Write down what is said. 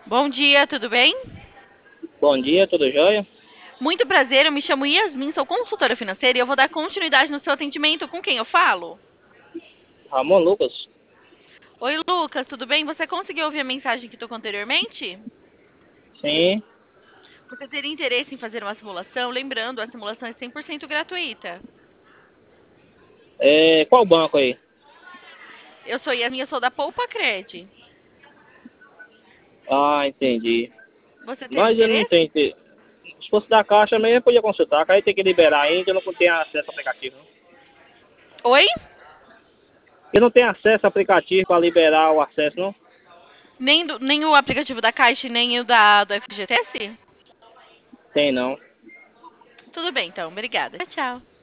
Bom dia, tudo bem? Bom dia, tudo jóia? Muito prazer, eu me chamo Yasmin, sou consultora financeira e eu vou dar continuidade no seu atendimento. Com quem eu falo? Ramon Lucas? Oi, Lucas, tudo bem? Você conseguiu ouvir a mensagem que tocou anteriormente? Sim. Você teria interesse em fazer uma simulação? Lembrando, a simulação é 100% gratuita. Qual banco aí? Eu sou Yasmin, eu sou da Poupa Cred. Ah, entendi. Você teria Mas eu não tenho. interesse? Se fosse da Caixa mesmo, eu podia consultar, que aí tem que liberar ainda, eu não tenho acesso ao aplicativo. Não. Oi? Eu não tenho acesso ao aplicativo para liberar o acesso, não? Nem o aplicativo da Caixa, nem o do FGTS? Tem não. Tudo bem, então, obrigada. Tchau, tchau.